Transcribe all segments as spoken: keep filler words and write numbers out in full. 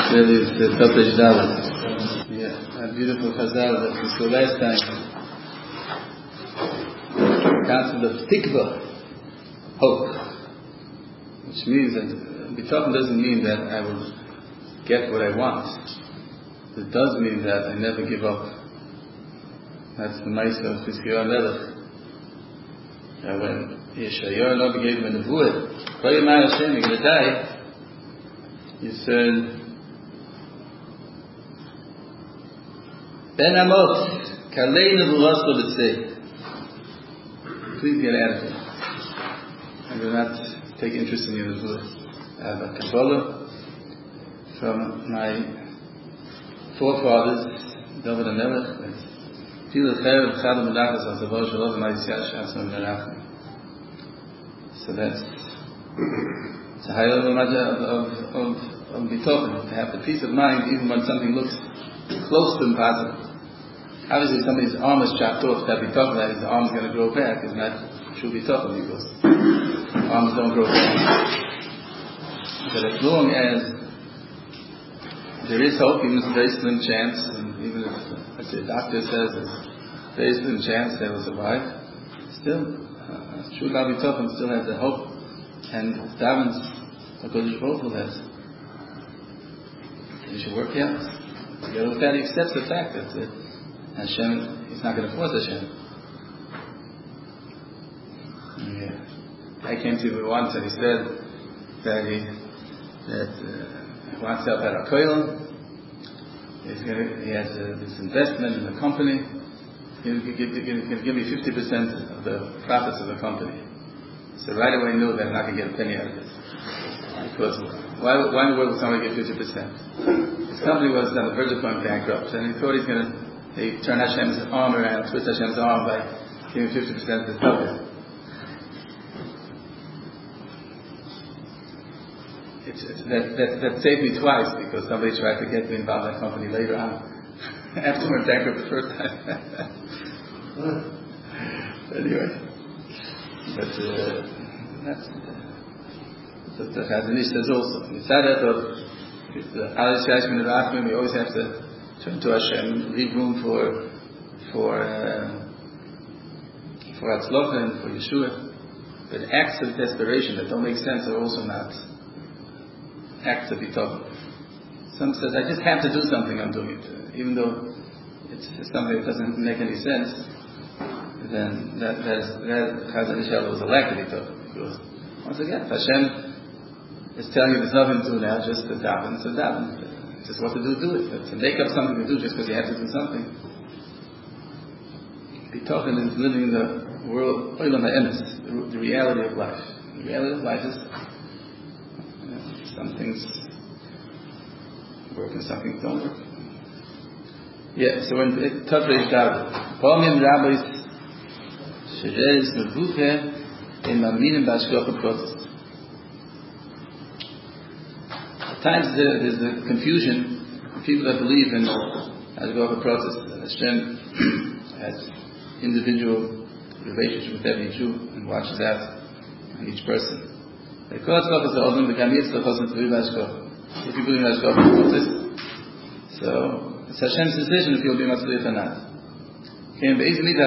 really is the Totesh Dalet. Yeah, a beautiful chazal that we saw last time. The concept of tikva, hope, which means that bitachon doesn't mean that I will get what I want. It does mean that I never give up. That's the Maisa of Chizkiyahu Melech. And when Yeshayahu Navi gave him a nevuah, Vayomar Hashem, you're going to die, he said, Ben Amot, Kalei Nevuasko B'tzei. Please get out of here. I do not take interest in your nevuah. I have a Kabbalah from my forefathers, David HaMelech, so that's it's a high level of of of, of bitachon, to have the peace of mind even when something looks close to impossible. Obviously, somebody's arm is chopped off. That bitachon, that is, the arm's going to grow back, is not true bitachon, because arms don't grow back. But as long as there is hope, even if it's a very slim chance, and even if, let's say, a doctor says there's a very slim chance they will survive, still, uh, true Gal Bitachon still has the hope, and davens HaKadosh Baruch Hu has. You should work out. Together with that, he accepts the fact that uh, Hashem, he's not going to force Hashem. Yeah. I came to him once and he said that he, that, uh, he wants to help out a koil. He's gonna, he has uh, this investment in the company. He's going to give, give, give me fifty percent of the profits of the company. So right away I knew that I'm not going to get a penny out of this. Because why, why in the world would somebody get fifty percent? His company was on the verge of going bankrupt, and he thought he's going to he turn Hashem's arm around, twist Hashem's arm by giving fifty percent to the company. It's, it's, that, that, that saved me twice, because somebody tried to get me involved in that company later on. After we went bankrupt the first time. Anyway. But uh, that's what the Chazon Ish says also. Mitzad Echad, we always have to turn to Hashem, leave room for for uh, for Atzlocha and for Yeshua. But acts of desperation that don't make sense are also not acts of bitachon. Some says, I just have to do something, I'm doing it. Uh, even though it's something that doesn't make any sense, then that that, is, that Chazon Ish was a lack of bitachon. Because, once again, if Hashem is telling you there's nothing to do now, just to daven, so daven. Just what to do, do it. But to make up something to do just because you have to do something. Bitachon is living in the world, Olam HaEmes, the, the reality of life. The reality of life is some things work and some things don't work. Yeah, so when Totesh Dalet, Palmim Rabbis Sheres Mevuche in Maminim Bashkocha Protest. At times there's a confusion. People that believe in Hashgacha Protest, that Hashem has individual relationship with every Jew and watches out on each person. If you believe in Hashgacha Protest, so it's Hashem's decision if you'll be Matzliach or not. It's a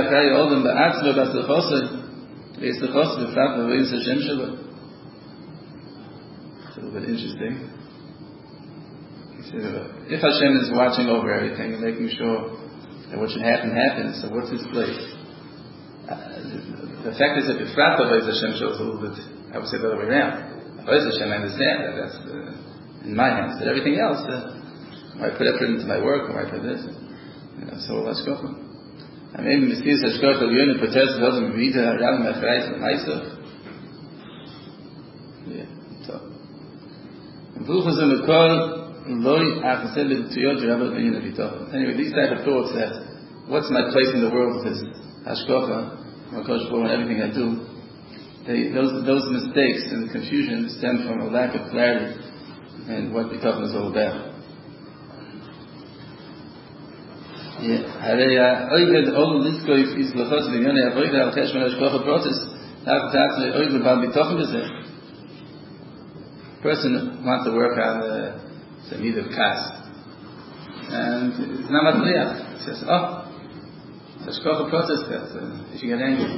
little bit interesting. He said, if Hashem is watching over everything and making sure that what should happen happens, so what's His place? Uh, the fact is that the Bifrat of Hashem shows a little bit, I would say the other way around. Hashem, I understand that that's uh, in my hands, but everything else, uh, I put effort into my work, or I put this, you know, so let's go. I mean, Mister Hashgacha L'Yonah Protest doesn't read the Rabbi Machrais and myself. Yeah, so. Anyway, these type of thoughts that what's my place in the world is Hashgacha, HaKadosh Baruch Hu, and everything I do. They, those those mistakes and confusion stem from a lack of clarity and what bitachon is all about. Yeah, person wants to work on uh, it's a need of kas. And it's not matzliach. It says, oh, it's a shkocha process that uh, you should get angry.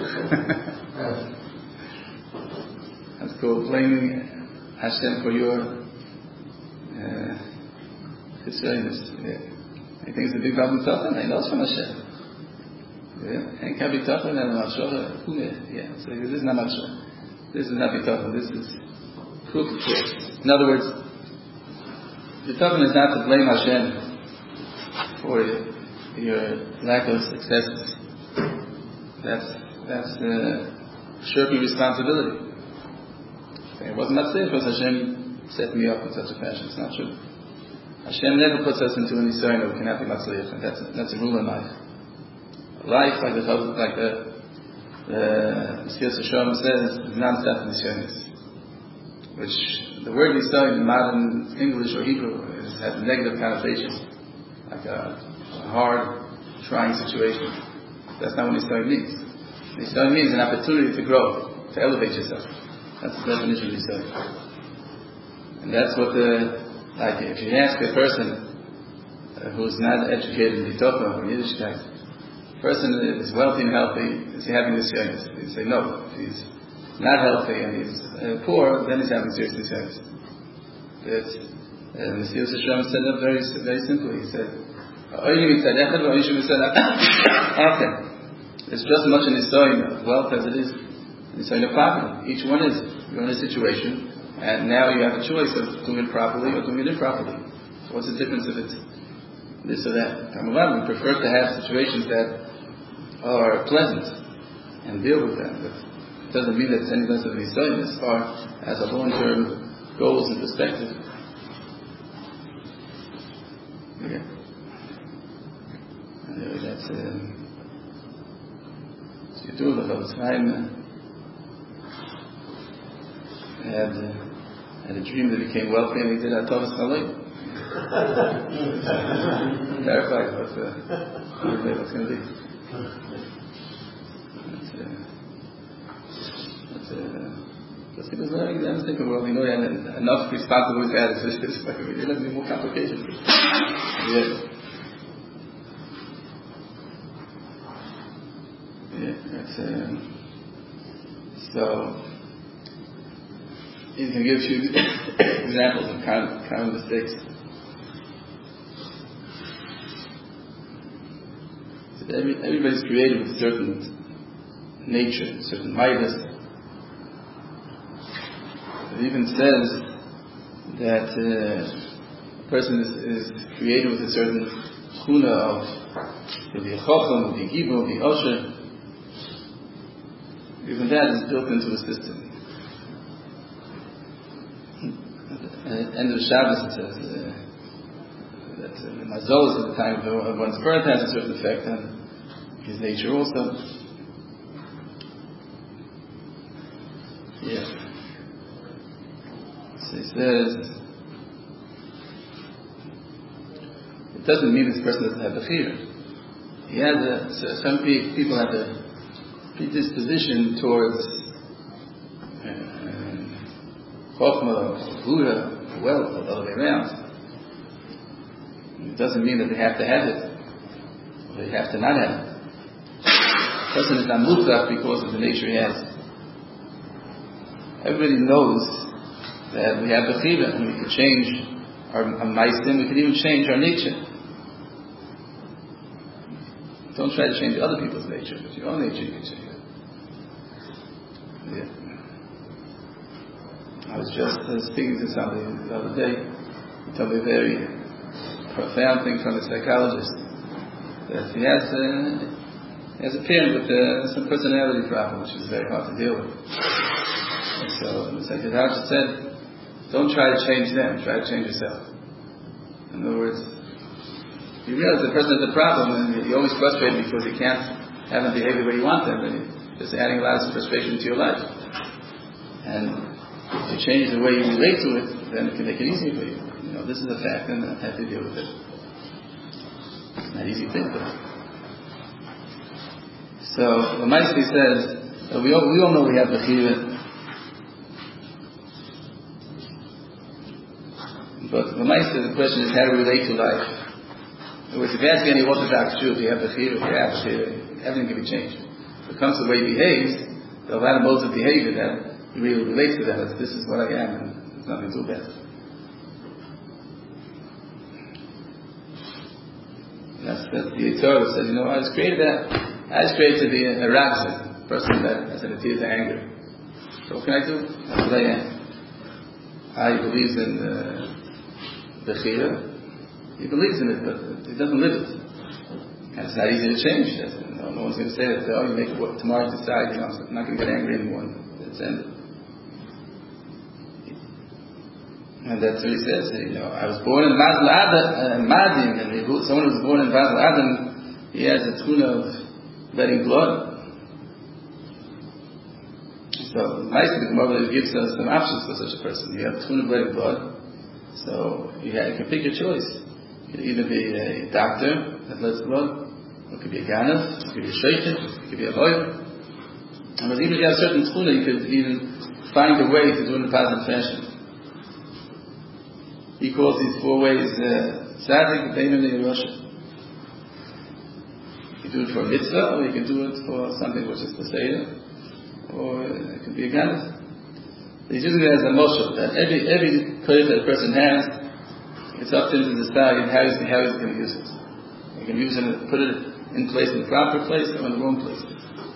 That's called blaming Hashem for your uh, concerness. Yeah. He thinks it's a big problem with Tachan, he knows from Hashem. Yeah, and can't be Tachan and Machshava. Yeah, so this is not Machshava. This is not Bitachon. This is proof of truth. In other words, Bitachon is not to blame Hashem for your lack of successes. That's that's uh, shirking responsibility. Okay, it wasn't Matzliach because Hashem set me up in such a fashion. It's not true. Hashem never puts us into an Yisrael that we cannot be Matzliach, and that's that's a rule in life. Life, like the like the the Mesilas Yesharim says, is non-stop Nisyonis, which the word Yisrael in modern English or Hebrew is, has a negative connotation, like a, a hard, trying situation. That's not what Yisrael means. Yisrael means an opportunity to grow, to elevate yourself. That's the definition of Yisrael. And that's what the, like if you ask a person uh, who's not educated in Bitachon or Yiddishkeit, the person is wealthy and healthy, is he having Nisyonis? You say no. If he's not healthy and he's uh, poor, then he's having serious Nisyonis. And Mesilas Yesharim said that very, very simply. He said, it's just as much an Nisoyin of wealth as it is an Nisoyin of poverty. Each one is. You're in a situation, and now you have a choice of doing it properly or doing it improperly. So what's the difference if it's this or that? We prefer to have situations that are pleasant and deal with them. But it doesn't mean that it's any less of an Nisoyin as far as a long-term goals and perspective. Okay. Anyway, that's uh, so you do the whole time. I had, uh, had a dream that he became wealthy and he did Atovas Malay. Terrified what's, uh, what's going to be. That's, uh, that's, uh, because he was learning the unthinking world. You know, he had enough responsibilities to add existence. You're going to be more complications. Yeah. Yeah, that's, um, so, you can give a few examples of common, common mistakes. So every, everybody's created with a certain nature, a certain midas. It even says that uh, a person is, is created with a certain chuna of to be a chacham, to be a gibor, to be osher. Even that is built into the system. At the end of the Shabbos it says uh, that uh, the mazos at the time of one's birth has a certain effect on his nature also. Yeah. So he says, it doesn't mean this person doesn't have the fear. He has a, so some people have a predisposition towards chokhmah, Buddha, wealth, or the other way around. It doesn't mean that they have to have it, or they have to not have it. The person is not mutlach because of the nature he has. Everybody knows that we have the chiyuv, and we can change our, our maisim, we can even change our nature. Don't try to change other people's nature, but your own nature you can change it. Yeah. I was just uh, speaking to somebody the other day. He told me a very profound thing from a psychologist. That he has a, he has a parent with uh, some personality problem, which is very hard to deal with. And so the psychologist said, don't try to change them, try to change yourself. In other words, you realize the person has a problem and you're always frustrated because you can't have them behave the way you want them, and you're just adding a lot of frustration to your life. And if you change the way you relate to it, then it can make it easier for you. You know, this is a fact and I have to deal with it. It's not an easy thing, but so the Maisli says that we all, we all know we have the chiyuv. But the Meister, the question is how to relate to life. In other words, if you ask any Orthodox Jew, if you have the Chiyuv, if you have the Chiyuv, everything can be changed. When it comes to the way he behaves, there are a lot of modes of behavior that he really relates to that. As this is what I am, and there's nothing to do about it. That's, that's the Torah says, you know, I was created that. I was created to be a, a rabbi, a person that has an attitude to anger. So what can I do? That's what I am. I believes in uh, the Chiyuv. He believes in it, but he doesn't live it. And it's not easy to change. No, no one's going to say that, oh, you make it what, tomorrow you decide, you know, I'm not going to get angry anymore. It's ended. And that's what he says. You know, I was born in Masel Adam, Madim, and someone who was born in Masel Adam, he has a tuna of letting blood. So, nice that the Gemara gives us some options for such a person. You have a tuna of letting blood, so you, have, you can pick your choice. You could either be a doctor that lets blood, or it could be a ganav, it could be a shaykhid, it could be a lawyer. And but even if you have a certain tuna, you could even find a way to do it in a positive fashion. He calls these four ways Tzadik, Beinoni, and Rosha. You can do it for a mitzvah, or you can do it for something which is the Seder, or it could be a ganav. He's using it as a moshel, that every every kodesh that a person has, it's up to him to decide how he's, how he's going to use it. You can use it, put it in place in the proper place or in the wrong place.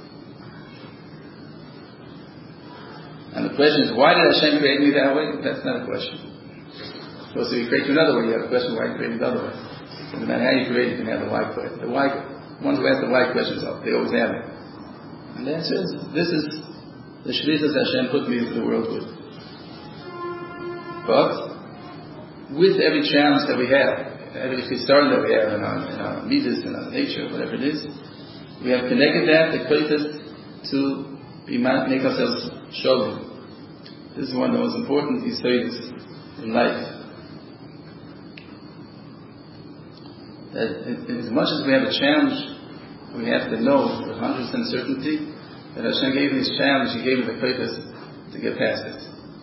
And the question is, why did Hashem create me that way? That's not a question. So if he creates you another way, you have a question why he created the other way. So no matter how you create it, you can have the why question. The why, ones who ask the why questions, they always have it. And the answer is, this is the shlichus Hashem put me into the world with. But with every challenge that we have, every chisaron that we have in our, in our midas, in our nature, whatever it is, we have connected that, the koitas, to be, make ourselves sholem. This is one of the most important yisodos in life. That as much as we have a challenge, we have to know with one hundred percent certainty that Hashem gave me this challenge, He gave me the koitas to get past it.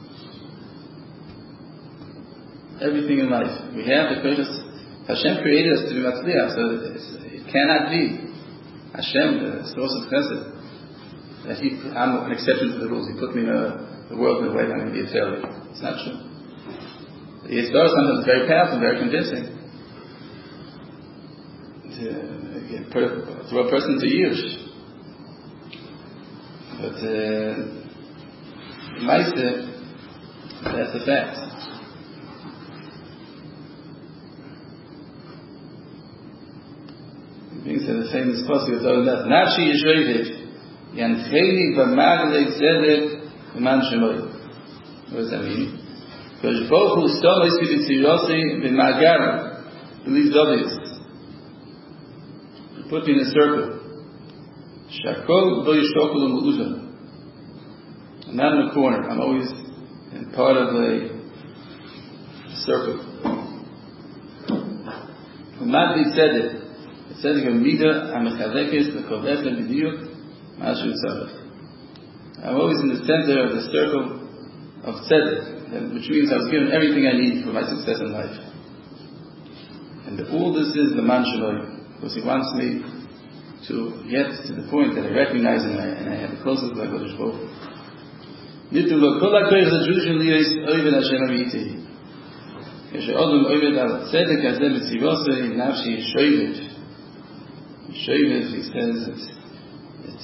Everything in life. We have the koitas. Hashem created us to be matzliach, so it cannot be Hashem, the source of chesed, that He, I'm an exception to the rules. He put me in a, the world in a way that I'm going to be a failure. It's not true. The Yitzhak sometimes is very powerful, very convincing. To uh, throw a person to Yirush. But uh, Meister, that's a fact. He said the famous pasuk of Torah, Nafshi Yishoyviv, Yancheni B'maglei Tzedek B'man Shemoy. What does that mean? Because Baruch Hu Stom Yisvi B'tzirosei B'magar B'liz Dovius. Put me in a circle. Shakol Bo Yishokol U'Uzon. I'm not in a corner. I'm always in part of a circle. B'maglei Tzedek. It says in Mida, I'm always in the center of the circle of tzedek, which means I was given everything I need for my success in life. And the, all this is the man shaloi, because He wants me to get to the point that I recognize and I, and I have the closeness with HaKadosh Baruch Hu. Nitu lo kol ha'koyach ha'drushim liyos oived Hashem amiti. Keshe'odom oived al tzedek hazeh b'tzivosei nafshi yishoyviv. Shoyviv, he says, it, it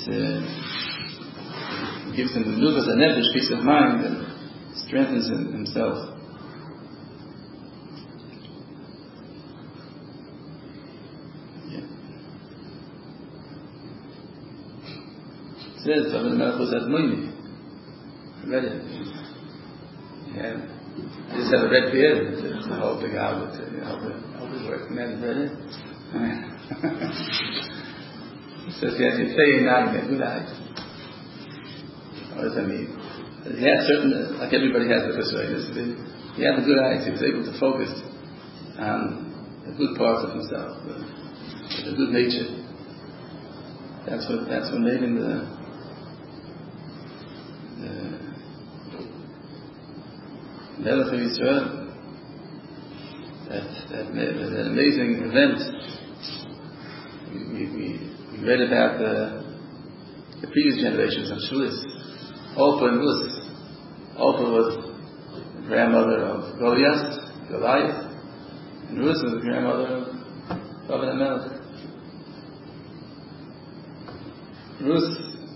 uh, gives him the nuvas and nefesh, peace of mind, and strengthens him, himself. Yeah. It says, David Melech was Admoni. I read it. Yeah. I just have a red beard to, to hold the goblet, to help it, help it work. You haven't read it? It says you have to say in nine good eyes. What does that mean? He had certain, like everybody has the persuaders, he had the good eyes, he was able to focus on the good parts of himself, the, the good nature. That's what that's what made him the, the Melech of Yisrael. that, that, that amazing event. We, we, we read about the, the previous generations of Shulis. Opa and Rus. Opa was the grandmother of Goliath, Goliath, and Rus was the grandmother of David HaMelech. Rus,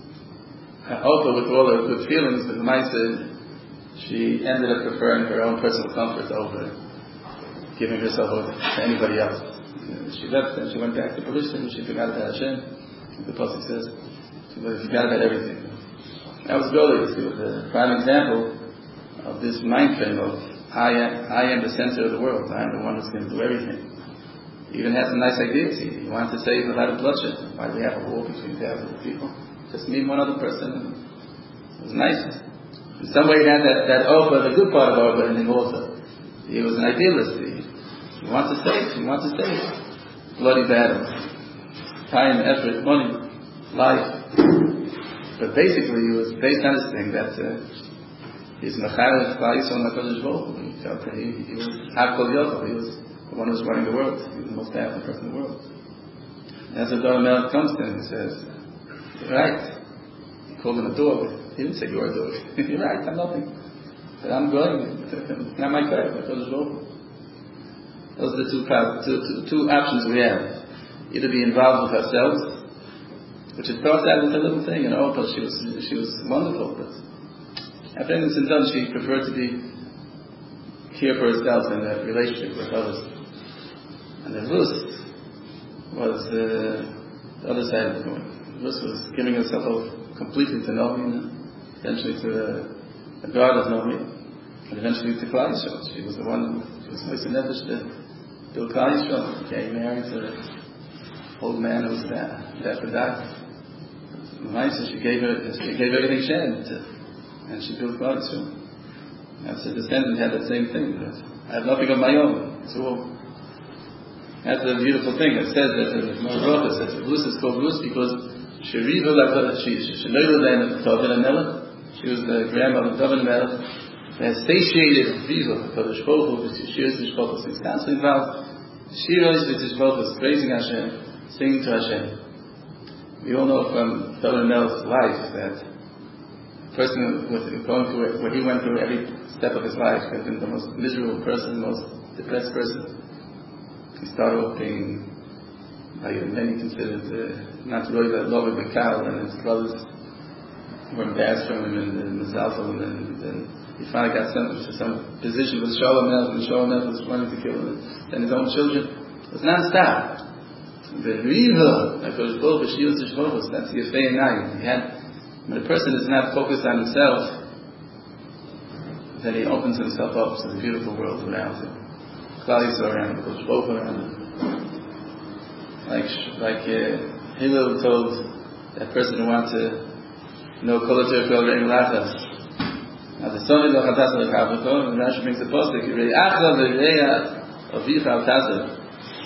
Opa, with all her good feelings, but Maisa, she ended up preferring her own personal comfort over giving herself over to anybody else. She left and she went back to Perishim and she forgot about Hashem. The Pasuk says she forgot about everything. That was Goliath. It was a prime example of this mind frame of I am, I am the center of the world. I am the one who's going to do everything. He even has some nice ideas. He, he wanted to save a lot of bloodshed. Why do we have a war between thousands of people? Just me and one other person. It was nice. In some way, he had that, that Opa, the good part of Opa in him also. He was an idealist. He, he wanted to save. He wanted to save. Bloody battles. Time, effort, money, life. But basically, he was based on this thing that uh, he's Mechariv, Klal Yisrael, HaKadosh Baruch Hu. He felt that he, he was Hakol Yochel. He was the one who was running the world. He was the most powerful person in the world. That's what David HaMelech comes to him and says, "You're right." He called him a dog. He didn't say you're a dog. You're right, I'm nothing. But I'm going. Not my credit, HaKadosh Baruch Hu. Those are the two, two, two, two options we have. Either be involved with ourselves, which it starts out with a little thing, and oh, but she was she was wonderful, but after everything's been done, she preferred to be care for herself in a relationship with others. And then Rus was uh, the other side of the coin. Rus was giving herself over completely to Naomi, and eventually to the, the God of Naomi, and eventually to Klal Yisrael. She was the one who was Moisei Nefesh to build Klal Yisrael. She became married to an old man who was about to die. So she gave her, she gave everything she had, to, and she built Klal Yisrael. That's her descendant had that same thing. I have nothing of my own. It's all. That's a beautiful thing. It says that the Gemara says that Rus is called Rus because she Sheriva like she she David HaMelech. She was the grandmother of David HaMelech. The satiated Viva, Kadosh Baruch Hu, Shiras Mishpachos. He's constantly involved. Shiras Mishpachos, praising Hashem, singing to Hashem. We all know from David HaMelech's life that a person with going through what he went through every step of his life has been the most miserable person, the most depressed person. He started off being, like many considered, uh, not really that love of the cow, and his brothers were embarrassed from him and, and Mazalfel, and then he finally got sent to some position with Shalom Melech, and Shalom Melech was wanting to kill him, and his own children. It was non-stop. The Riva, like those both, she was the Shvovos, that's the Yefei Enayim. He had, when a person is not focused on himself, then he opens himself up to the beautiful world around him. Klal Yisrael around him, Kodesh Baruch Hu around him. Like, like uh, Hillel told that person who wanted to know Kol HaTorah Kol Re'im Lachas. Now the son of the Chatas of the Chavukah, and Rashi brings the postic, Rei Achla V'Re'ah Avicha Al-Tazah.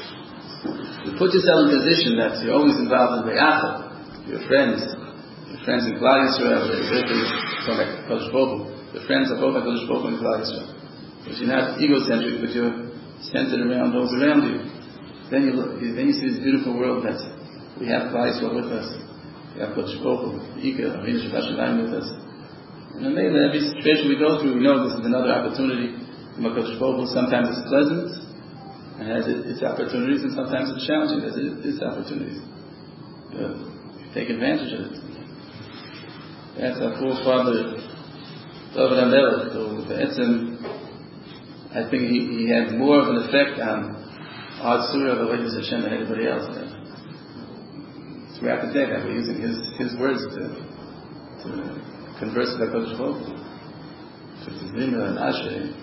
You put yourself in a position that you're always involved in Rei Achla, your friends, your friends in Klal Yisrael, your Kodesh Baruch Hu, your friends are both at Kodesh Baruch Hu and Klal Yisrael. But you're not egocentric, but you're centered around those around you. Then you look, then you see this beautiful world that we have Klal Yisrael with us. We have Kodesh Baruch Hu, Ika, Avinu Shabbat with us. And then every situation we go through, we know this is another opportunity from Kodesh Baruch Hu. Sometimes it's pleasant and has its opportunities, and sometimes it's challenging. It has its opportunities. But take advantage of it. That's our forefather David HaMelech. So Be'etzem, I think he, he had more of an effect on our surah of Avodas Hashem than anybody else had. Throughout the day, that we're using his his words to, to converse with HaKadosh Baruch Hu. So it's Zimra and Asher.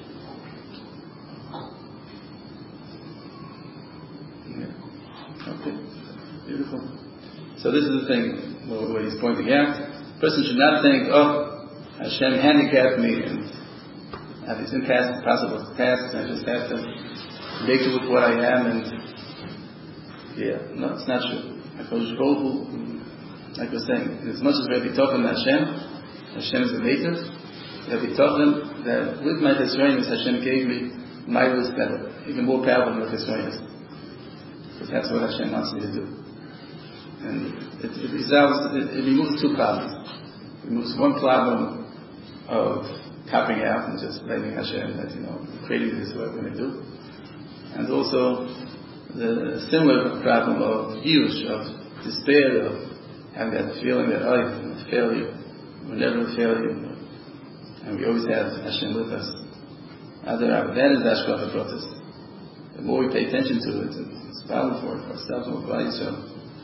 Yeah. Okay. Beautiful. So this is the thing, what, what he's pointing out. A person should not think, oh, Hashem handicapped me and I have these impossible tasks and I just have to make it with what I am, and yeah, no, it's not true. HaKadosh Baruch Hu, like we're saying, as much as we have bitochen Hashem, Hashem is the native, we have bitochen that with my Tesrenis Hashem gave me miles that are even more powerful than the Chesronis. Because that's what Hashem wants me to do. And it, it resolves, it, it removes two problems. It removes one problem of copping out and just blaming Hashem that, you know, creating this, what I'm going to do. And also the similar problem of yush, of despair, of having that feeling that, oh, I'm a failure, we're never a failure, and we always have Hashem with us. Other, that is the Hashgacha process. The more we pay attention to it, it's powerful for, for ourselves and for ourselves.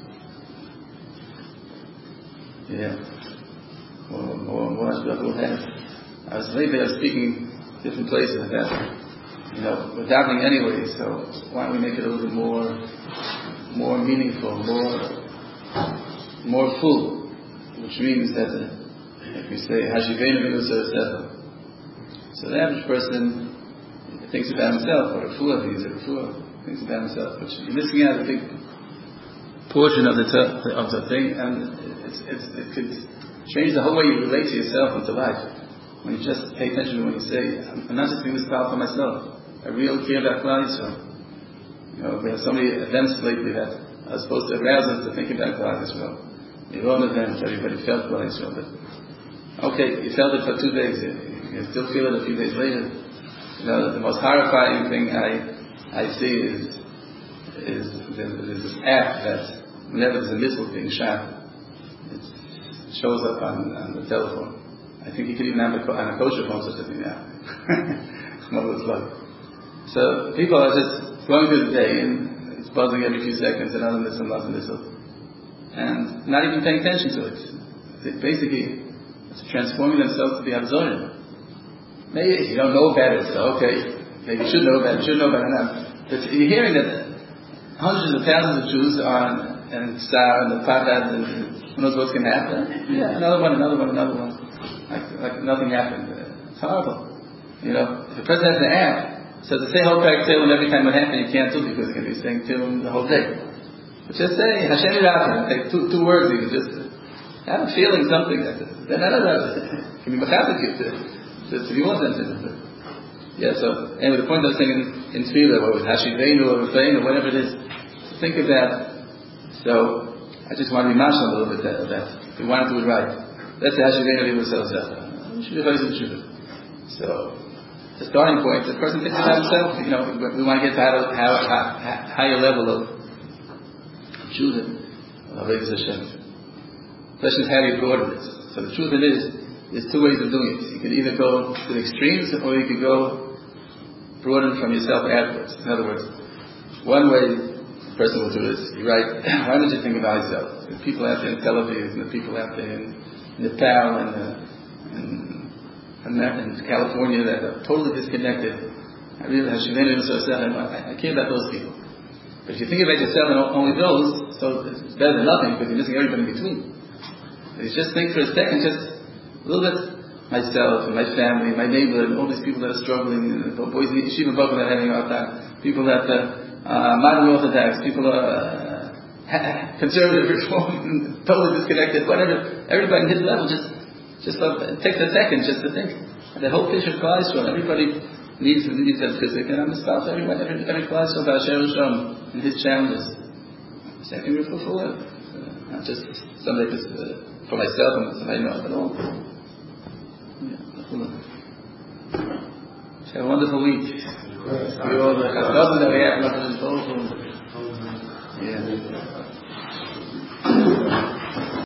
Yeah. More, more, more Hashgacha we'll have. I was lately I was speaking different places that, you know, we're davening anyway, so why don't we make it a little bit more, more meaningful, more, more full, which means that, uh, if we say, Hashivenu V'nu Saraseva. So the average person thinks about himself, or a fool, if he's a fool, thinks about himself, but you're missing out a big portion of the, t- of the thing, and it's, it's, it could change the whole way you relate to yourself and to life. When you just pay attention to when you say, I'm not just doing this power for myself. I really care about Klal Yisrael. You know, we have so many events lately that are supposed to arouse us to think about Klal Yisrael. The own event, everybody felt Klal Yisrael, but okay, you felt it for two days. You, you still feel it a few days later. You know, the most horrifying thing I I see is is there's this app that whenever there's a missile being shot, it shows up on, on the telephone. I think you can even have it on a kosher phone such a thing now. So people are just going through the day and it's buzzing every few seconds, another missile, another missile, and not even paying attention to it. It basically, it's transforming themselves to be absorbed. Maybe you don't know about it, so okay, maybe you should know about it, you should know about it now. But you're hearing that hundreds of thousands of Jews are on and Tsar and the Padat and who knows what's going to happen. Yeah, another one, another one, another one. Like, like nothing happened. It's horrible. You know, if the president has an app, so to say whole back Tehillim every time it happened, you can't do because you're going to be saying Tehillim the whole day. But just say Hashem Yirachim, take two two words even, just have a feeling something. Then none of that can be machazek you to, to, to be more sensitive. Yeah, so anyway, the point I was saying in, in Tefillah, whether it's Hashivenu or Rufeinu, whatever it is, think of that. So I just want to be mashal a little bit of that. We want to do it right. That's the Hashivenu V'nu Saraseva. So the starting point, the person thinks about himself. You know, we want to get to a higher level of Judah, of Hashem. The question is, how do you broaden it? So the truth it is, there's two ways of doing it. You can either go to the extremes, or you can go broaden from yourself outwards. In other words, one way a person will do this, you're right, why don't you think about yourself? There's people out there in Tel Aviv, and the people out there in Nepal, and, uh, and in California that are totally disconnected. I really have I care about those people. But if you think about yourself and only those, so it's better than nothing because you're missing everybody in between. If you just think for a second, just a little bit myself and my family, my neighborhood, and all these people that are struggling, and the boys in Yeshiva Bochum that are having a hard time, people that are uh, modern Orthodox, people are uh, conservative reform, totally disconnected, whatever. Everybody at his level just Just uh, it takes a second just to think. The whole picture of Klal Yisrael, everybody needs needs that physics, and I'm myself, everyone, every every Klal Yisrael about Asher Hashem and his challenges. Second, we're fulfill it, uh, not just somebody just uh, for myself and somebody else, but all. Yeah. Have a wonderful week. We all the chassadim that we have, yeah.